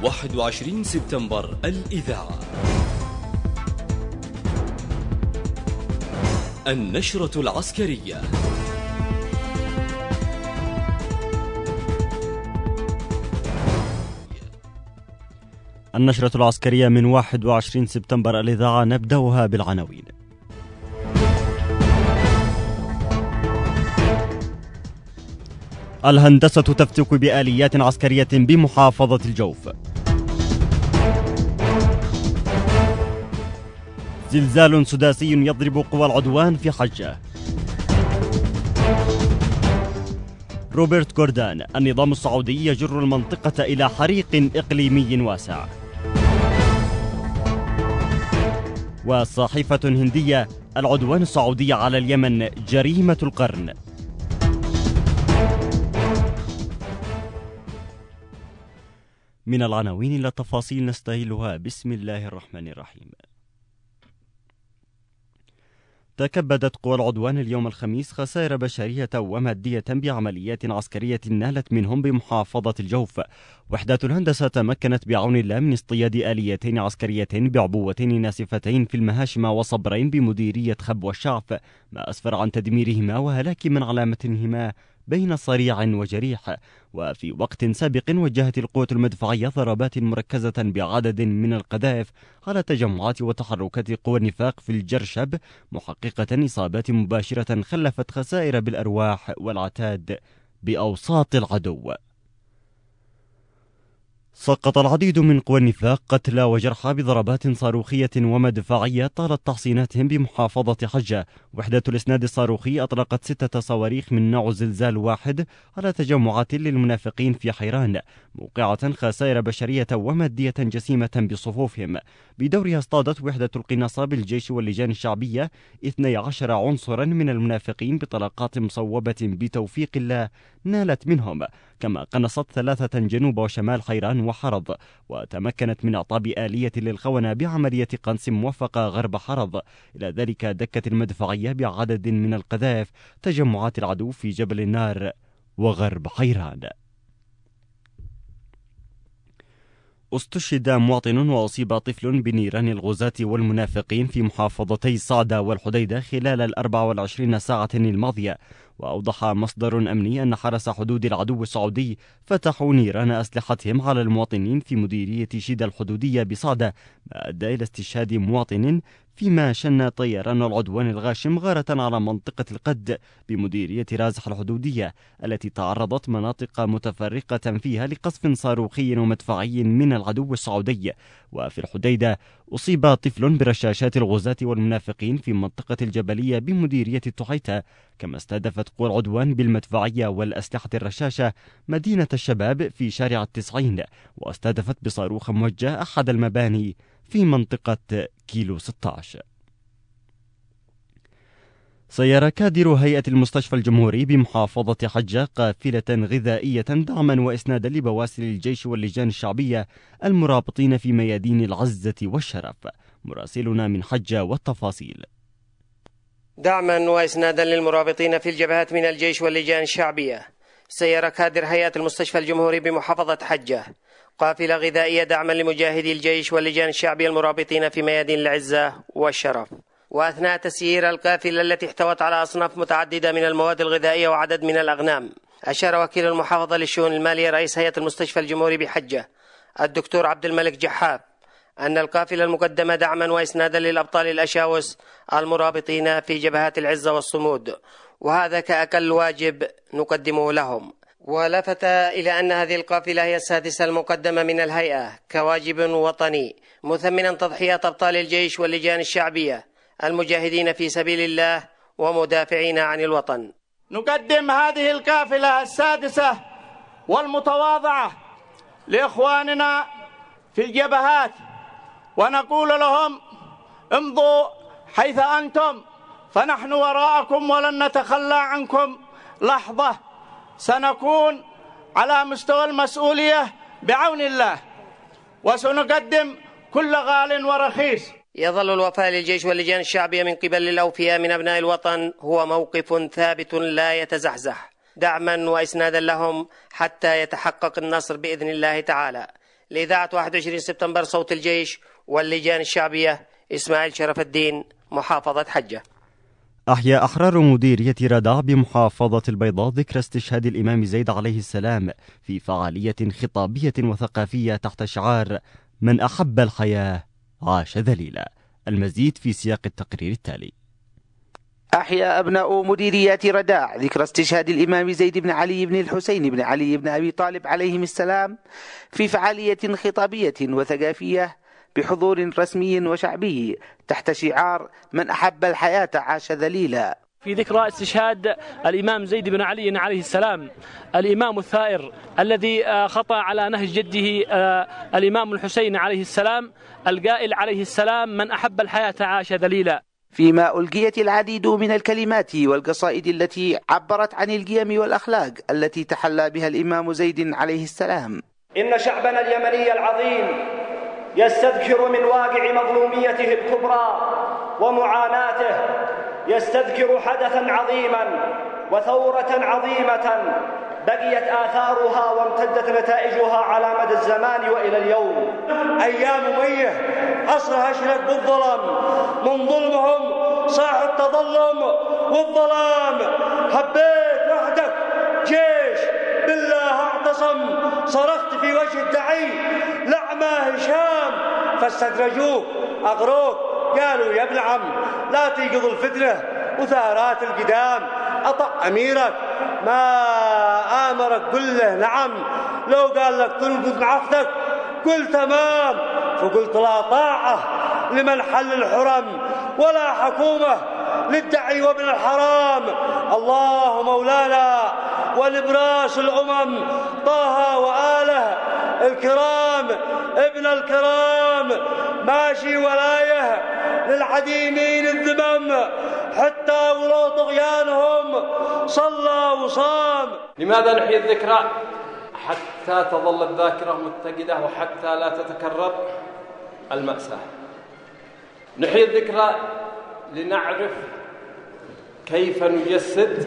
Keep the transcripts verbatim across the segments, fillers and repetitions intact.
واحد وعشرين سبتمبر الإذاعة. النشرة العسكرية. النشرة العسكرية من واحد وعشرين سبتمبر الإذاعة، نبدأها بالعناوين. الهندسة تفتك بآليات عسكرية بمحافظة الجوف. زلزال سداسي يضرب قوى العدوان في حجة. روبرت غوردان: النظام السعودي يجر المنطقة إلى حريق إقليمي واسع. وصحيفة هندية: العدوان السعودي على اليمن جريمة القرن. من العناوين إلى التفاصيل نستهلها. بسم الله الرحمن الرحيم. تكبدت قوى العدوان اليوم الخميس خسائر بشرية ومادية بعمليات عسكرية نالت منهم بمحافظة الجوف. وحدات الهندسة تمكنت بعون الله من اصطياد آليتين عسكريتين بعبوتين ناسفتين في المهاشم وصبرين بمديرية خب والشعف، ما أسفر عن تدميرهما وهلاك من على متنهما بين صريع وجريح. وفي وقت سابق وجهت القوة المدفعية ضربات مركزة بعدد من القذائف على تجمعات وتحركات قوى النفاق في الجرشب، محققة إصابات مباشرة خلفت خسائر بالأرواح والعتاد بأوساط العدو. سقط العديد من قوى النفاق قتلى وجرحى بضربات صاروخية ومدفعية طالت تحصيناتهم بمحافظة حجة. وحدة الإسناد الصاروخي أطلقت ستة صواريخ من نوع زلزال واحد على تجمعات للمنافقين في حيران، موقعة خسائر بشرية ومادية جسيمة بصفوفهم. بدورها اصطادت وحدة القناصة بالجيش واللجان الشعبية اثني عشر عنصرا من المنافقين بطلقات مصوبة بتوفيق الله نالت منهم، كما قنصت ثلاثة جنوب وشمال حيران وحرض، وتمكنت من إعطاب آلية للخونة بعملية قنص موفقة غرب حرض. إلى ذلك دكت المدفعية بعدد من القذائف تجمعات العدو في جبل النار وغرب حيران. استشهد مواطن وأصيب طفل بنيران الغزاة والمنافقين في محافظتي صعدة والحديدة خلال الأربع والعشرين ساعة الماضية. وأوضح مصدر أمني أن حرس حدود العدو السعودي فتحوا نيران أسلحتهم على المواطنين في مديرية شيدا الحدودية بصعدة، ما أدى إلى استشهاد مواطن، فيما شن طيران العدوان الغاشم غارة على منطقة القد بمديرية رازح الحدودية التي تعرضت مناطق متفرقة فيها لقصف صاروخي ومدفعي من العدو السعودي. وفي الحديدة أصيب طفل برشاشات الغزاة والمنافقين في منطقة الجبلية بمديرية التحيتة. كما استهدفت قوى العدوان بالمدفعية والأسلحة الرشاشة مدينة الشباب في شارع التسعين، واستهدفت بصاروخ موجه أحد المباني في منطقة كيلو ستة عشر. سير كادر هيئة المستشفى الجمهوري بمحافظة حجة قافلة غذائية دعما وإسنادا لبواسل الجيش واللجان الشعبية المرابطين في ميادين العزة والشرف. مراسلنا من حجة والتفاصيل. دعما وإسنادا للمرابطين في الجبهات من الجيش واللجان الشعبية، سير كادر هيئة المستشفى الجمهوري بمحافظة حجة قافلة غذائية دعما لمجاهدي الجيش واللجان الشعبية المرابطين في ميادين العزة والشرف. وأثناء تسيير القافلة التي احتوت على أصناف متعددة من المواد الغذائية وعدد من الأغنام، أشار وكيل المحافظة للشؤون المالية رئيس هيئة المستشفى الجمهوري بحجة الدكتور عبد الملك جحاف أن القافلة المقدمة دعما وإسنادا للأبطال الأشاوس المرابطين في جبهات العزة والصمود، وهذا كأقل واجب نقدمه لهم. ولفت إلى أن هذه القافلة هي السادسة المقدمة من الهيئة كواجب وطني، مثمنا تضحيات أبطال الجيش واللجان الشعبية المجاهدين في سبيل الله ومدافعين عن الوطن. نقدم هذه القافلة السادسة والمتواضعة لإخواننا في الجبهات، ونقول لهم امضوا حيث أنتم فنحن وراءكم ولن نتخلى عنكم لحظة. سنكون على مستوى المسؤولية بعون الله، وسنقدم كل غال ورخيص. يظل الوفاء للجيش واللجان الشعبية من قبل الأوفياء من أبناء الوطن هو موقف ثابت لا يتزحزح، دعما وإسنادا لهم حتى يتحقق النصر بإذن الله تعالى لإذاعة واحد وعشرين سبتمبر صوت الجيش واللجان الشعبية، إسماعيل شرف الدين، محافظة حجة. أحيا أحرار مديرية ردع بمحافظة البيضاء ذكرى استشهاد الإمام زيد عليه السلام في فعالية خطابية وثقافية تحت شعار من أحب الحياة عاش ذليلا. المزيد في سياق التقرير التالي. أحيا أبناء مديرية رداع ذكرى استشهاد الإمام زيد بن علي بن الحسين بن علي بن أبي طالب عليهم السلام في فعالية خطابية وثقافية بحضور رسمي وشعبي تحت شعار من أحب الحياة عاش ذليلا، في ذكرى استشهاد الإمام زيد بن علي عليه السلام، الإمام الثائر الذي خطأ على نهج جده الإمام الحسين عليه السلام القائل عليه السلام من أحب الحياة عاش ذليلا. فيما ألقيت العديد من الكلمات والقصائد التي عبرت عن القيم والأخلاق التي تحلى بها الإمام زيد عليه السلام. إن شعبنا اليمني العظيم يستذكر من واقع مظلوميته الكبرى ومعاناته، يستذكر حدثا عظيما وثورة عظيمة بقيت آثارها وامتدت نتائجها على مدى الزمان وإلى اليوم. أيام مية عصرها أشرق بالظلام، من ظلمهم صاح التظلم والظلام، هبيت وحدك جيش بالله اعتصم، صرخت في وجه الدعي لعمى هشام، فاستدرجوك أغروك قالوا يا ابن عم لا تيقظ الفتنة وثارات القدام، أطأ أميرك ما آمرك قل له نعم، لو قال لك تنقذ معفتك قل تمام، فقلت لا طاعة لمن حل الحرم ولا حكومة للدعي وابن الحرام. الله مولانا ونبراس الأمم طه وآله الكرام ابن الكرام، ماشي ولايه للعديمين الذمم حتى ولو طغيانهم صلى وصام. لماذا نحيي الذكرى؟ حتى تظل الذاكرة متجدة وحتى لا تتكرر المأساة. نحيي الذكرى لنعرف كيف نجسد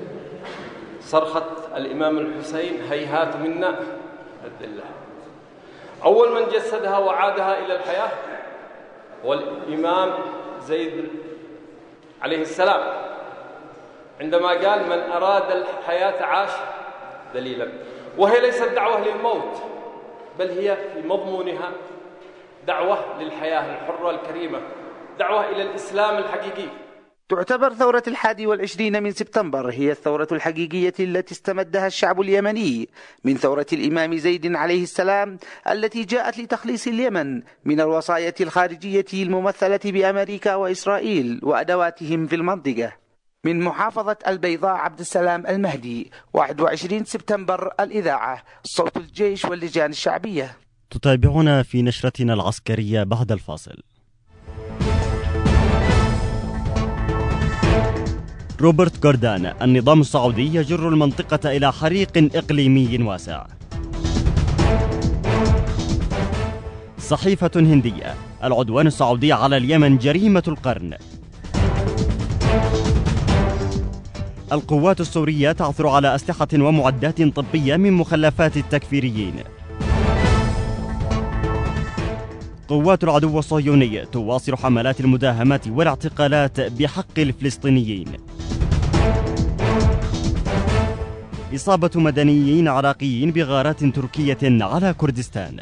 صرخة الإمام الحسين هيهات منا الذلة. أول من جسدها وعادها إلى الحياة هو الإمام زيد عليه السلام، عندما قال من أراد الحياة عاش ذليلا، وهي ليست دعوة للموت بل هي في مضمونها دعوة للحياة الحرة الكريمة، دعوة إلى الإسلام الحقيقي. تعتبر ثورة الحادي والعشرين من سبتمبر هي الثورة الحقيقية التي استمدها الشعب اليمني من ثورة الإمام زيد عليه السلام التي جاءت لتخليص اليمن من الوصاية الخارجية الممثلة بأمريكا وإسرائيل وأدواتهم في المنطقة. من محافظة البيضاء عبد السلام المهدي، واحد وعشرين سبتمبر، الإذاعة، صوت الجيش واللجان الشعبية. تتابعنا في نشرتنا العسكرية بعد الفاصل. روبرت جوردان: النظام السعودي يجر المنطقة إلى حريق إقليمي واسع. صحيفة هندية: العدوان السعودي على اليمن جريمة القرن. القوات السورية تعثر على أسلحة ومعدات طبية من مخلفات التكفيريين. قوات العدو الصهيوني تواصل حملات المداهمات والاعتقالات بحق الفلسطينيين. إصابة مدنيين عراقيين بغارات تركية على كردستان.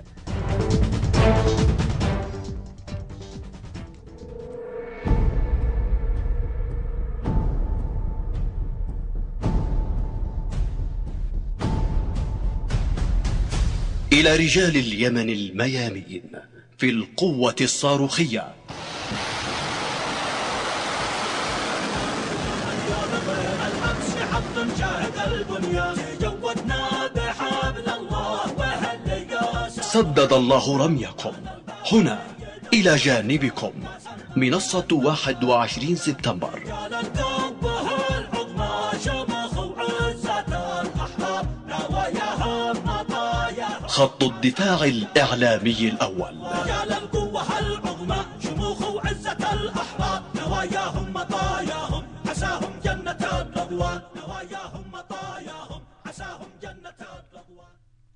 إلى رجال اليمن الميامين في القوة الصاروخية. سدد الله رميكم هنا إلى جانبكم منصة واحد وعشرين سبتمبر. خط الدفاع الإعلامي الأول. رجال القوة العظمى شموخ وعزة الأحرار، نواياهم مطاياهم عساهم جنة الرضوان، نواياهم مطاياهم عساهم جنة الرضوان.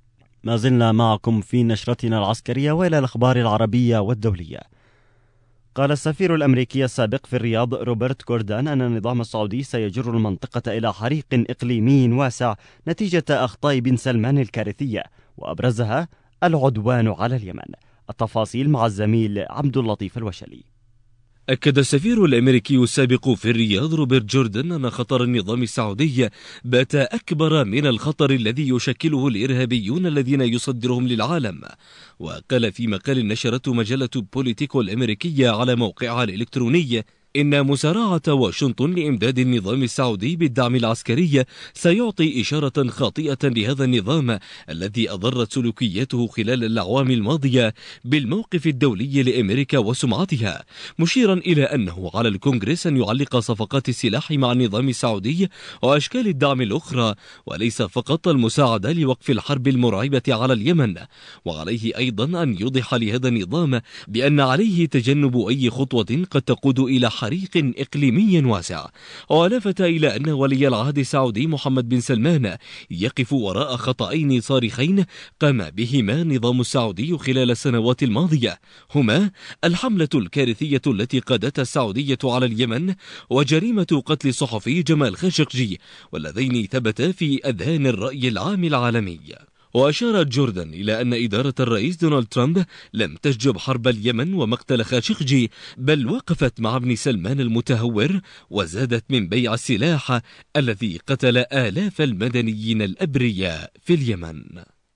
ما زلنا معكم في نشرتنا العسكرية وإلى الأخبار العربية والدولية. قال السفير الأمريكي السابق في الرياض روبرت جوردان أن النظام السعودي سيجر المنطقة إلى حريق إقليمي واسع نتيجة أخطاء بن سلمان الكارثية، وأبرزها العدوان على اليمن. التفاصيل مع الزميل عبد اللطيف الوشلي. أكد السفير الأمريكي السابق في الرياض روبرت جوردان أن خطر النظام السعودي بات أكبر من الخطر الذي يشكله الإرهابيون الذين يصدرهم للعالم. وقال في مقال نشرته مجلة بوليتيكو الأمريكية على موقعها الإلكتروني إن مسارعة واشنطن لإمداد النظام السعودي بالدعم العسكري سيعطي إشارة خاطئة لهذا النظام الذي أضرت سلوكياته خلال الأعوام الماضية بالموقف الدولي لأمريكا وسمعتها، مشيرا إلى أنه على الكونغرس أن يعلق صفقات السلاح مع النظام السعودي وأشكال الدعم الأخرى، وليس فقط المساعدة لوقف الحرب المرعبة على اليمن. وعليه أيضا أن يوضح لهذا النظام بأن عليه تجنب أي خطوة قد تقود إلى حريق إقليمي واسع. ولفت إلى أن ولي العهد السعودي محمد بن سلمان يقف وراء خطأين صارخين قام بهما النظام السعودي خلال السنوات الماضية، هما الحملة الكارثية التي قادتها السعودية على اليمن وجريمة قتل الصحفي جمال خاشقجي، واللذين ثبتا في أذهان الرأي العام العالمي. وأشار جوردان إلى أن إدارة الرئيس دونالد ترامب لم تشجب حرب اليمن ومقتل خاشقجي، بل وقفت مع ابن سلمان المتهور وزادت من بيع السلاح الذي قتل آلاف المدنيين الأبرياء في اليمن.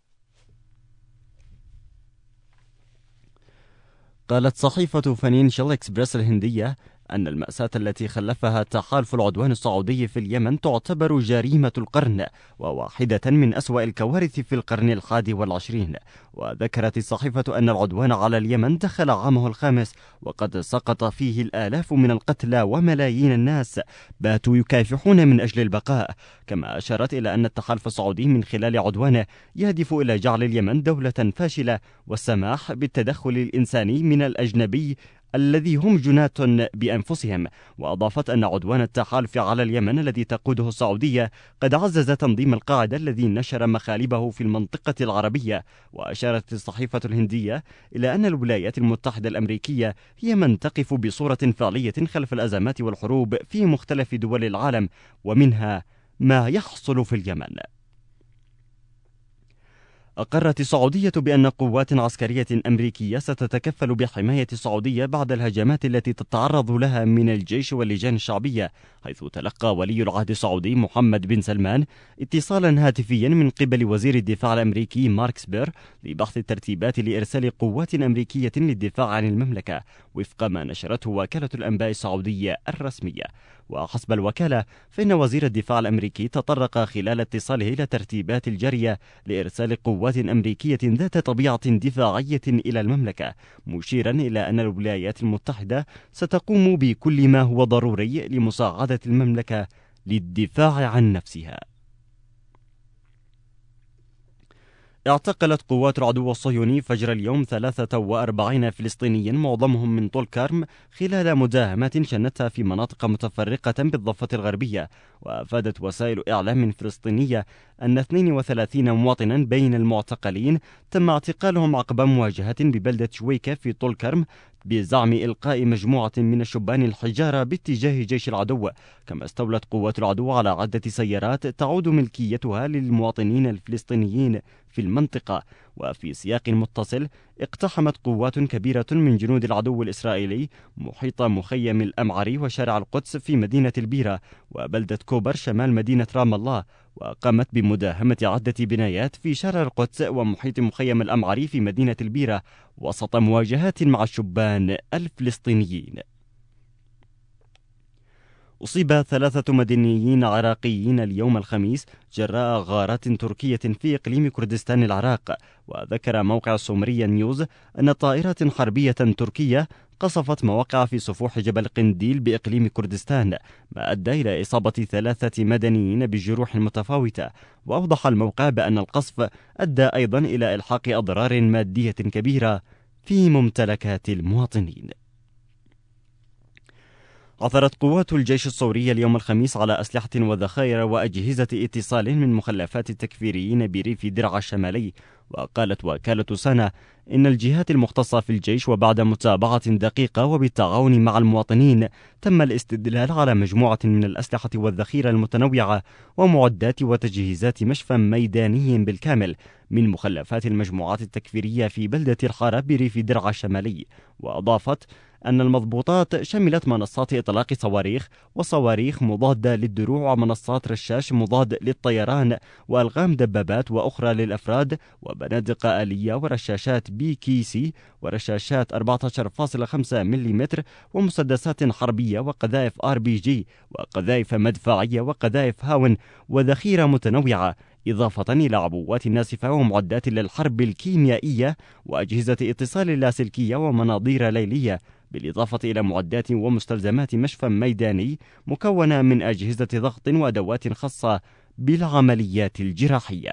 قالت صحيفة فاينانشال إكسبرس الهندية أن المأساة التي خلفها تحالف العدوان السعودي في اليمن تعتبر جريمة القرن وواحدة من أسوأ الكوارث في القرن الحادي والعشرين. وذكرت الصحيفة أن العدوان على اليمن دخل عامه الخامس وقد سقط فيه الآلاف من القتلى وملايين الناس باتوا يكافحون من أجل البقاء. كما أشارت إلى أن التحالف السعودي من خلال عدوانه يهدف إلى جعل اليمن دولة فاشلة والسماح بالتدخل الإنساني من الأجنبي الذي هم جناة بأنفسهم. وأضافت أن عدوان التحالف على اليمن الذي تقوده السعودية قد عزز تنظيم القاعدة الذي نشر مخالبه في المنطقة العربية. وأشارت الصحيفة الهندية إلى أن الولايات المتحدة الأمريكية هي من تقف بصورة فعلية خلف الأزمات والحروب في مختلف دول العالم ومنها ما يحصل في اليمن. أقرت السعودية بأن قوات عسكرية أمريكية ستتكفل بحماية السعودية بعد الهجمات التي تتعرض لها من الجيش واللجان الشعبية، حيث تلقى ولي العهد السعودي محمد بن سلمان اتصالا هاتفيا من قبل وزير الدفاع الأمريكي مارك سبير لبحث الترتيبات لإرسال قوات أمريكية للدفاع عن المملكة وفق ما نشرته وكالة الأنباء السعودية الرسمية. وحسب الوكالة فإن وزير الدفاع الأمريكي تطرق خلال اتصاله إلى ترتيبات الجارية لإرسال قوات أمريكية ذات طبيعة دفاعية إلى المملكة، مشيرا إلى أن الولايات المتحدة ستقوم بكل ما هو ضروري لمساعدة المملكة للدفاع عن نفسها. اعتقلت قوات العدو الصهيوني فجر اليوم ثلاثة وأربعين فلسطينيا معظمهم من طول كرم خلال مداهمات شنتها في مناطق متفرقة بالضفة الغربية. وأفادت وسائل إعلام فلسطينية أن اثنين وثلاثين مواطنا بين المعتقلين تم اعتقالهم عقب مواجهة ببلدة شويكة في طول كرم بزعم إلقاء مجموعة من الشبان الحجارة باتجاه جيش العدو. كما استولت قوات العدو على عدة سيارات تعود ملكيتها للمواطنين الفلسطينيين في المنطقة. وفي سياق متصل اقتحمت قوات كبيرة من جنود العدو الإسرائيلي محيط مخيم الأمعري وشارع القدس في مدينة البيرة وبلدة كوبر شمال مدينة رام الله، وقامت بمداهمة عدة بنايات في شارع القدس ومحيط مخيم الأمعري في مدينة البيرة وسط مواجهات مع الشبان الفلسطينيين. أصيب ثلاثة مدنيين عراقيين اليوم الخميس جراء غارات تركية في إقليم كردستان العراق. وذكر موقع سومريا نيوز أن طائرات حربية تركية قصفت مواقع في سفوح جبل قنديل بإقليم كردستان، ما أدى إلى إصابة ثلاثة مدنيين بجروح متفاوتة. وأوضح الموقع بأن القصف أدى أيضا إلى إلحاق أضرار مادية كبيرة في ممتلكات المواطنين. عثرت قوات الجيش السوري اليوم الخميس على أسلحة وذخائر وأجهزة اتصال من مخلفات التكفيريين بريف درعا الشمالي. وقالت وكالة سانا إن الجهات المختصة في الجيش وبعد متابعة دقيقة وبالتعاون مع المواطنين تم الاستدلال على مجموعة من الأسلحة والذخيرة المتنوعة ومعدات وتجهيزات مشفى ميداني بالكامل من مخلفات المجموعات التكفيرية في بلدة الحارة بريف درعا الشمالي. وأضافت أن المضبوطات شملت منصات إطلاق صواريخ وصواريخ مضادة للدروع ومنصات رشاش مضاد للطيران وألغام دبابات وأخرى للأفراد وبنادق آلية ورشاشات بي كي سي ورشاشات أربعة عشر فاصلة خمسة ملم ومسدسات حربية وقذائف آر بي جي وقذائف مدفعية وقذائف هاون وذخيرة متنوعة، إضافة إلى عبوات ناسفة ومعدات للحرب الكيميائية وأجهزة اتصال لاسلكية ومناظير ليلية، بالإضافة إلى معدات ومستلزمات مشفى ميداني مكونة من أجهزة ضغط وأدوات خاصة بالعمليات الجراحية.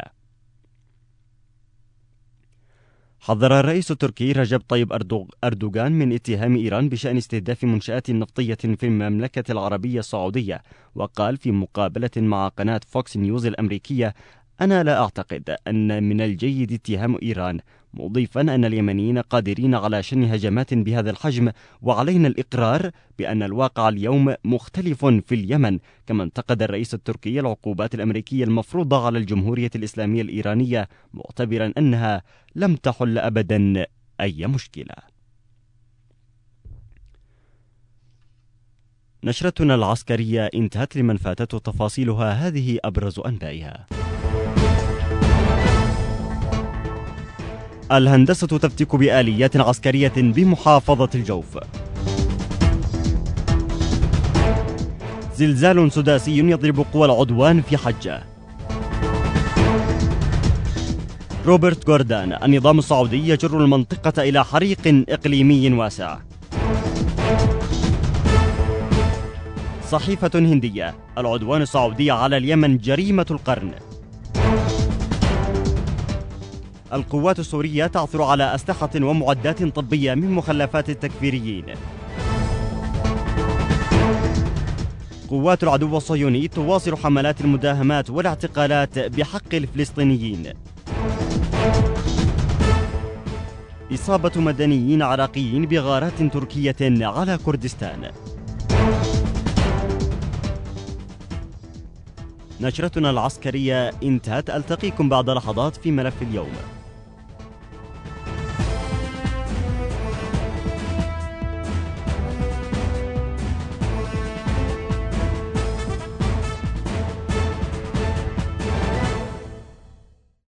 حذر الرئيس التركي رجب طيب أردوغان من اتهام إيران بشأن استهداف منشآت نفطية في المملكة العربية السعودية، وقال في مقابلة مع قناة فوكس نيوز الأمريكية: أنا لا أعتقد أن من الجيد اتهام إيران، مضيفا أن اليمنيين قادرين على شن هجمات بهذا الحجم، وعلينا الإقرار بأن الواقع اليوم مختلف في اليمن. كما انتقد الرئيس التركي العقوبات الأمريكية المفروضة على الجمهورية الإسلامية الإيرانية، معتبرا أنها لم تحل أبدا أي مشكلة. نشرتنا العسكرية انتهت. لمن فاتته تفاصيلها هذه أبرز أنبائها. الهندسة تفتك بآليات عسكرية بمحافظة الجوف. زلزال سداسي يضرب قوى العدوان في حجة. روبرت غوردان: النظام السعودي يجر المنطقة إلى حريق إقليمي واسع. صحيفة هندية: العدوان السعودي على اليمن جريمة القرن. القوات السورية تعثر على أسلحة ومعدات طبية من مخلفات التكفيريين. قوات العدو الصهيوني تواصل حملات المداهمات والاعتقالات بحق الفلسطينيين. إصابة مدنيين عراقيين بغارات تركية على كردستان. نشرتنا العسكرية انتهت. ألتقيكم بعد لحظات في ملف اليوم.